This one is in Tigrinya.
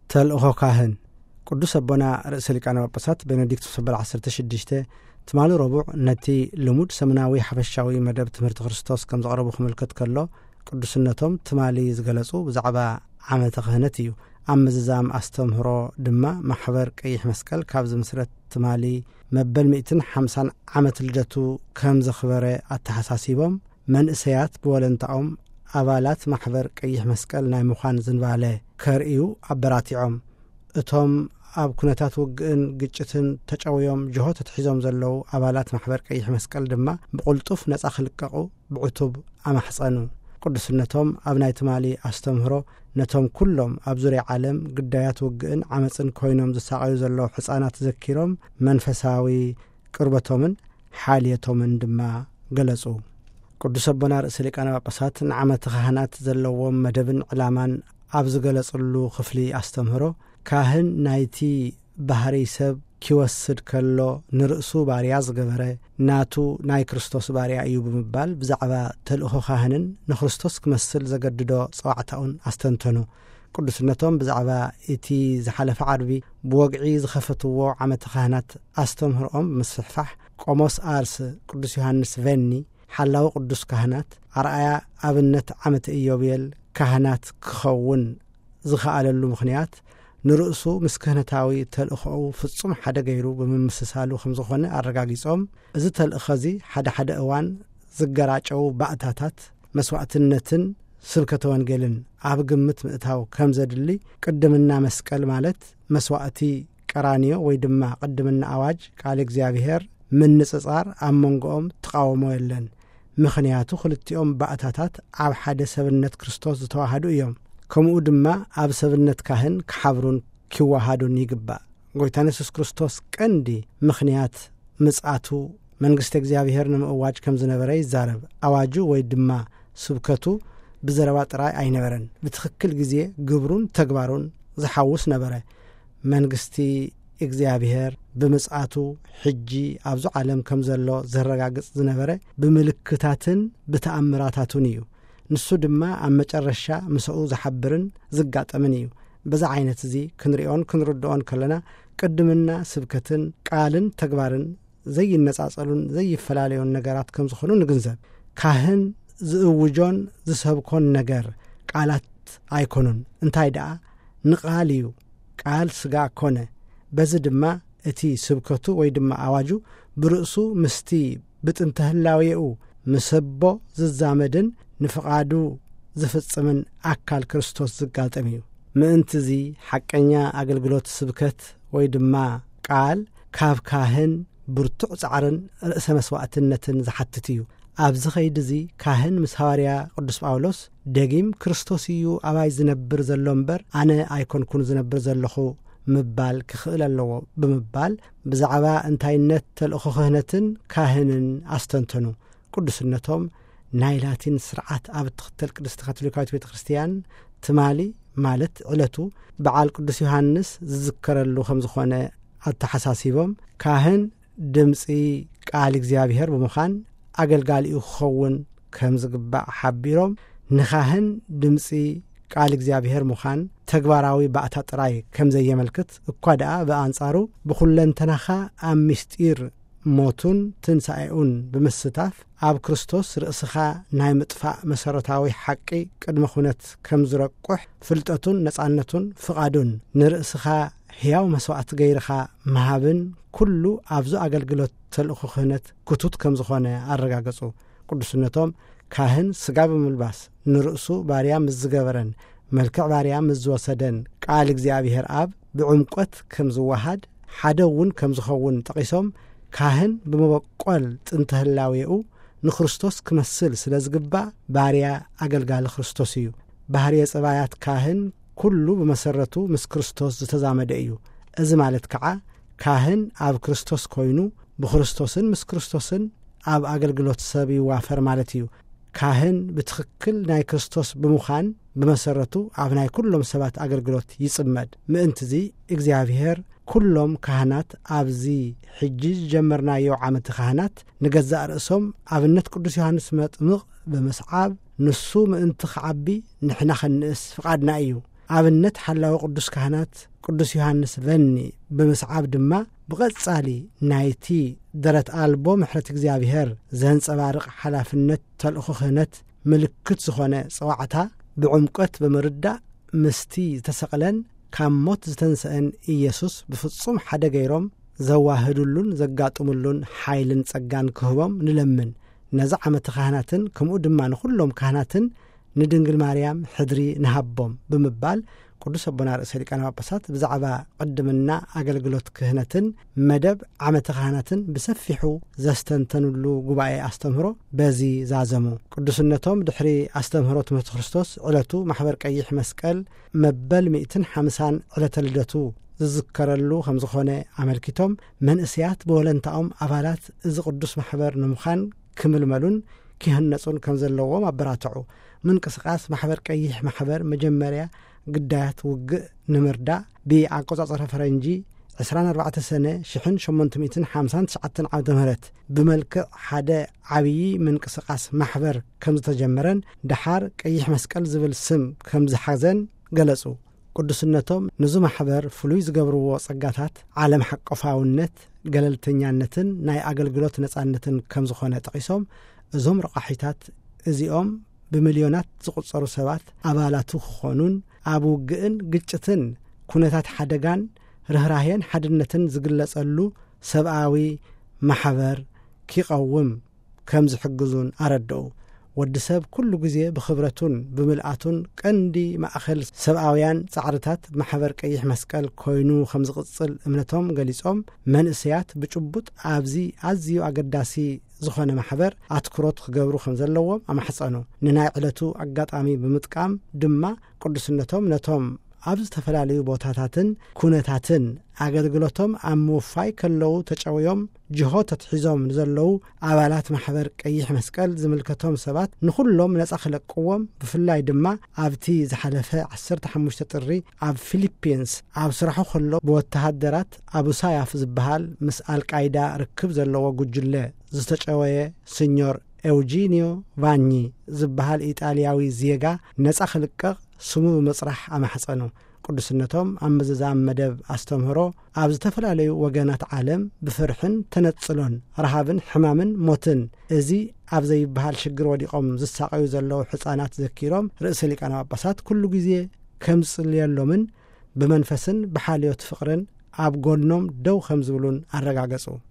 تلقو كاهن قدوس أبونا رئيس لكانا بابسات بنديكتوس سبل 16 تمالو ربع نتي لمود سمناوي حفشاوي مدب تمرت خريستوس كم زقربو خملكت كله قدوسنتهم تمالي زغلصو بزعبا عامه كهنتيو امززام استمهرو دما محبر قيح مسقل كابز مسرت تمالي مبل 150 عامه لجتو كم زخبره اتحساسيبهم من اسيات بولنتاوم ابالات محبر قيح مسقل ناي مخان زنباله كريو ابراتيعم اتوم اب كنتات وغن ግጭትን ተጫውዮም ጆሆት ተሕዞም ዘለው አባላት ማህበር ቀይሕ መስቀል ድማ በቁልጡፍ ነፃ خلقቁ ብዑቱብ አማሕፀኑ ቅዱስነቶም ኣብ ናይ ትማሊ አስተምህሮ ነቶም ኩሎም ኣብ ዙርያ ዓለም ግዳያት ወግእን ዓመፅን ኮይኖም ዝሳቀዩ ዘለው ህፃናት ዘኪሮም መንፈሳዊ ቅርበቶምን ሓልየቶምን ድማ ገለጹ ቅዱስ አቡና ርእሰ ሊቃነ ጳጳሳት ንዓመት ካህናት ዘለዎም መደብን ዕላማን ኣብ ዝገለጹሉ ክፍሊ አስተምህሮ ካህን ናይቲ ባህሪ ሰብ ኪወስድ ከሎ ንርእሱ ባሪያ ዝገበረ ናቱ ናይ ክርስቶስ ባሪያ እዩ ብምባል ብዛዕባ ተልእኾ ካህንን ንክርስቶስ ክመስል ዘገድዶ ጸዋዕታውን አስተንተኑ ቅዱስነቶም ብዛዕባ እቲ ዝሓለፈ ዓርቢ ብወግዒ ዝኸፈትዎ ዓመት ካህናት አስተምህሮኦም ምስፍሕፋሕ ቆሞስ አርስ ቅዱስ ዮሐንስ ቬኒ ሓላዊ ቅዱስ ካህናት አርአያ ኣብነት ዓመት ኢዮቤል ካህናት ክኸውን ዝኸኣለሉ ምኽንያት ንርእሱ ምስክህነታዊ ተልእኾው ፍጹም ሓደ ገይሩ በመምስሳሉ ከም ዝኾነ አረጋጊጾም እዚ ተልእኸዚ ሓደ እዋን ዝገራጨው ባእታታት መስዋዕትነትን ስብከተ ወንጌልን ኣብ ግምት ምእታው ከም ዘድሊ ቅድምና መስቀል ማለት መስዋዕቲ ቀራንዮ ወይ ድማ ቅድምና አዋጅ ቃል እግዚአብሔር ምን ንጽጻር ኣብ መንጎኦም ተቃውሞ የለን ምኽንያቱ ክልቲኦም ባእታታት ኣብ ሓደ ሰብነት ክርስቶስ ዝተዋሃዱ እዮም ከምኡ ድማ ኣብ ሰብነት ካህን ክሓብሩን ክዋሃዱን ይግባእ ጎይታን ኢየሱስ ክርስቶስ ቀንዲ ምኽንያት ምጽአቱ መንግስት እግዚአብሔር ንምእዋጅ ከም ዝነበረ ይዛረብ አዋጁ ወይ ድማ ስብከቱ ብዘረባ ጥራይ አይነበረን ብትክክል ጊዜ ግብሩን ተግባሩን ዝሐውስ ነበረ መንግስቲ እግዚአብሔር ብምጽአቱ ሕጂ ኣብዙ ዓለም ከም ዘሎ ዘረጋግጽ ዝነበረ ብምልክታትን በተአምራታቱን እዩ ንሱ ድማ ኣብ መጨረሻ ምስኡ ዝሐብርን ዝጋጠምን እዩ በዛ ዓይነት እዚ ክንሪኦን ክንርድኦን ከለና ቅድምና ስብከትን ቃልን ተግባርን ዘይነጻጸሉን ዘይፈላለዩን ነገራት ከም ዝኾኑ ንግንዘብ ካህን ዝእውጆን ዝሰብኮን ነገር ቃላት አይኮኑን እንታይ ደኣ ንቃል እዩ ቃል ስጋ ኮነ በዚ ድማ እቲ ስብከቱ ወይ ድማ አዋጁ ብርእሱ ምስቲ ብጥንተህላዊኡ ምሰቦ ዝዛመድን ንፍቃዱ ዝፍጽምን አካል ክርስቶስ ዝጋጠም እዩ ምእንቲ እዚ ሐቀኛ አገልግሎት ስብከት ወይ ድማ ቃል ካብ ካህን ብርቱዕ ጻዕርን ርእሰ መስዋዕትነትን ዝሐትት እዩ ኣብዚ ኸይድ እዚ ካህን ምስ ሐዋርያ ቅዱስ ጳውሎስ ደጊም ክርስቶስ እዩ አባይ ዝነብር ዘሎ እምበር አነ አይኮንኩን ዝነብር ዘለኹ ምባል ክኽእል ኣለዎ ብምባል ብዛዕባ እንታይነት ተልእኾ ክህነትን ካህንን አስተንተኑ ቅዱስነቶም ናይ ላቲን ስርዓት ኣብ ትኽተል ቅድስት ካቶሊካዊት ቤተ ክርስቲያን ትማሊ ማለት ዕለቱ በዓል ቅዱስ ዮሐንስ ዝዝከረሉ ከም ዝኾነ አተሐሳሲቦም ካህን ድምፂ ቃል እግዚአብሔር ብምዃን አገልጋሊኡ ክኸውን ከም ዝግባእ ሓቢሮም ንካህን ድምፂ ቃል እግዚአብሔር ምዃን ተግባራዊ ባእታ ጥራይ ከም ዘየመልክት እኳ ደኣ በአንጻሩ ብኹለንተናኻ ኣብ ምስጢር ሞቱን ትንሣኤኡን ብምስታፍ ኣብ ክርስቶስ ርእስኻ ናይ ምጥፋእ መሰረታዊ ሓቂ ቅድመ ኩነት ከም ዝረቁሕ ፍልጠቱን ነጻነቱን ፍቃዱን ንርእስኻ ሕያው መስዋዕት ገይርኻ መሃብን ኩሉ ኣብዙ አገልግሎት ተልእኾ ክህነት ክቱት ከም ዝኾነ አረጋገጹ ቅዱስነቶም ካህን ስጋ ብምልባስ ንርእሱ ባሪያ ምስ ዝገበረን መልክዕ ባሪያ ምስ ዝወሰደን ቃል እግዚአብሔር ኣብ ብዕምቆት ከም ዝዋሃድ ሓደ እውን ከም ዝኸውን ጠቂሶም ካህን ብምበቆል ጥንተ ህላዊኡ ንክርስቶስ ክመስል ስለ ዝግባእ ባሪያ አገልጋሊ ክርስቶስ እዩ ባህርየ ጽባያት ካህን ኩሉ በመሰረቱ ምስ ክርስቶስ ዝተዛመደ እዩ እዚ ማለት ከዓ ካህን ኣብ ክርስቶስ ኮይኑ ብክርስቶስን ምስ ክርስቶስን ኣብ አገልግሎት ሰብ ይዋፈር ማለት እዩ ካህን ብትክክል ናይ ክርስቶስ ብምዃን በመሰረቱ ኣብ ናይ ኩሎም ሰባት አገልግሎት ይጽመድ ምእንቲ እዚ እግዚአብሔር ኩሎም ካህናት ኣብዚ ሕጂ ጀመርናዮ ዓመት ካህናት ንገዛእ ርእሶም ኣብነት ቅዱስ ዮሐንስ መጥምቕ በመስዓብ ንሱ ምእንቲ ክዓቢ ንሕና ኸንእስ ፍቃድና እዩ ኣብነት ሓላዊ ቅዱስ ካህናት ቅዱስ ዮሐንስ በኒ ብምስዓብ ድማ ብቐጻሊ ናይቲ ደረት ኣልቦ ምሕረት እግዚአብሔር ዘንጸባርቕ ሓላፍነት ተልእኾ ክህነት ምልክት ዝኾነ ጽዋዕታ ብዕምቀት ብምርዳእ ምስቲ ዝተሰቕለን ካብ ሞት ዝተንስአን ኢየሱስ ብፍጹም ሓደ ገይሮም ዘዋህዱሉን ዘጋጥሙሉን ሓይልን ጸጋን ክህቦም ንለምን። ነዚ ዓመተ ካህናትን ከምኡ ድማ ንኹሎም ካህናትን ንድንግል ማርያም ሕድሪ ንሃቦም ብምባል ቅዱስ ኣቦና ርእሰ ሊቃነ ጳጳሳት ብዛዕባ ቅድምና ኣገልግሎት ክህነትን መደብ ዓመተ ካህናትን ብሰፊሑ ዘስተንተንሉ ጉባኤ ኣስተምህሮ በዚ ዛዘሙ። ቅዱስነቶም ድሕሪ ኣስተምህሮ ትምህርቲ ክርስቶስ ዕለቱ ማሕበር ቀይሕ መስቀል መበል 150 ዕለተ ልደቱ ዝዝከረሉ ከም ዝኾነ ኣመልኪቶም መንእስያት ብወለንታኦም ኣባላት እዚ ቅዱስ ማሕበር ንምዃን ክምልመሉን ክህነጹን ከም ዘለዎም ኣበራትዑ። ምንቅስቃስ ማሕበር ቀይሕ ማሕበር መጀመርያ ግዳያት ውግእ ንምርዳእ ብኣቆጻጽረ ፈረንጂ 24 ሰነ 1859 ዓመተ ምህረት ብመልክዕ ሓደ ዓብዪ ምንቅስቃስ ማሕበር ከም ዝተጀመረን ድሓር ቀይሕ መስቀል ዝብል ስም ከም ዝሓዘን ገለጹ። ቅዱስነቶም ነዚ ማሕበር ፍሉይ ዝገብርዎ ጸጋታት ዓለም ሓቆፋውነት ገለልተኛነትን ናይ ኣገልግሎት ነጻነትን ከም ዝኾነ ጠቂሶም እዞም ረቓሒታት እዚኦም ብሚልዮናት ዝቁጸሩ ሰባት ኣባላቱ ክኾኑን ኣብ ውግእን ግጭትን ኩነታት ሓደጋን ርህራሄን ሓድነትን ዝግለጸሉ ሰብኣዊ ማሕበር ኪቐውም ከም ዝሕግዙን ኣረድኡ። ወዲ ሰብ ኩሉ ግዜ ብኽብረቱን ብምልኣቱን ቀንዲ ማእኸል ሰብኣውያን ጻዕርታት ማሕበር ቀይሕ መስቀል ኮይኑ ከም ዝቕጽል እምነቶም ገሊጾም መንእስያት ብጭቡጥ ኣብዚ ኣዝዩ ኣገዳሲ ዝኾነ ማሕበር ኣትኩሮት ክገብሩ ከም ዘለዎም ኣማሕጸኑ። ንናይ ዕለቱ ኣጋጣሚ ብምጥቃም ድማ ቅዱስነቶም ነቶም ኣብ ዝተፈላለዩ ቦታታትን ኩነታትን ኣገልግሎቶም ኣብ ምውፋይ ከለዉ ተጨውዮም ጅሆ ተትሒዞም ንዘለዉ ኣባላት ማሕበር ቀይሕ መስቀል ዝምልከቶም ሰባት ንኹሎም ነጻ ክለቅዎም ብፍላይ ድማ ኣብቲ ዝሓለፈ 15 ጥሪ ኣብ ፊሊፒንስ ኣብ ስራሑ ከሎ ብወተሃደራት ኣቡሳያፍ ዝበሃል ምስ ኣልቃይዳ ርክብ ዘለዎ ጉጅለ ዝተጨወየ ሲኞር ኤውጂኒዮ ቫኒ ዝበሃል ኢጣልያዊ ዜጋ ነጻ ክልቀቕ ስሙ ብምጽራሕ ኣማሕጸኑ። ቅዱስነቶም ኣብ ምዝዛም መደብ ኣስተምህሮ ኣብ ዝተፈላለዩ ወገናት ዓለም ብፍርሕን ተነጽሎን ረሃብን ሕማምን ሞትን እዚ ኣብ ዘይበሃል ሽግር ወዲቖም ዝሳቀዩ ዘለዉ ሕፃናት ዘኪሮም ርእሰ ሊቃነ ጳጳሳት ኩሉ ግዜ ከም ዝጽልየሎምን ብመንፈስን ብሓልዮት ፍቕርን ኣብ ጎኖም ደው ከም ዝብሉን ኣረጋገጹ።